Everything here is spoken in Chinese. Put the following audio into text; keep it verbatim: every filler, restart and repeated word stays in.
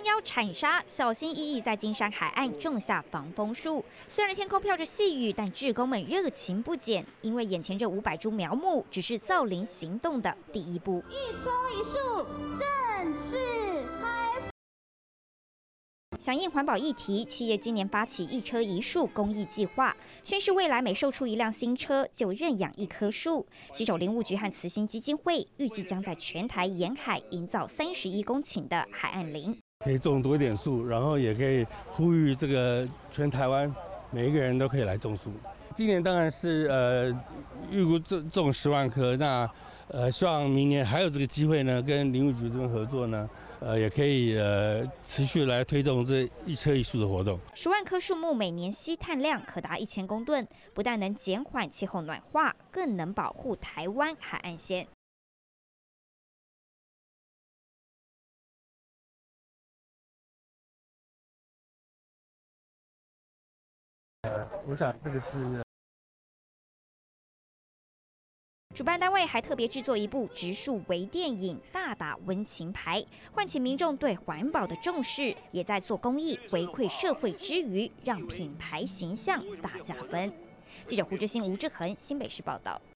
邀铲沙，小心翼翼在金山海岸种下防风树。虽然天空飘着细雨，但志工们热情不减，因为眼前这五百株苗木只是造林行动的第一步。 一车一树，正式开。 响应环保议题，企业今年发起一车一树公益计划，宣示未来每售出一辆新车就认养一棵树。携手林务局和慈心基金会，预计将在全台沿海营造三十一公顷的海岸林， 可以种多一点树，然后也可以呼吁这个全台湾每一个人都可以来种树。今年当然是呃预估种种十万棵，那呃希望明年还有这个机会呢，跟林务局这边合作呢，呃也可以呃持续来推动这一车一树的活动。 十万棵树木每年吸碳量可达一千公吨，不但能减缓气候暖化，更能保护台湾海岸线。 呃，我想这个是。 主办单位还特别制作一部植树微电影，大打温情牌，唤起民众对环保的重视，也在做公益回馈社会之余，让品牌形象大加分。记者胡志兴、吴志恒，新北市报道。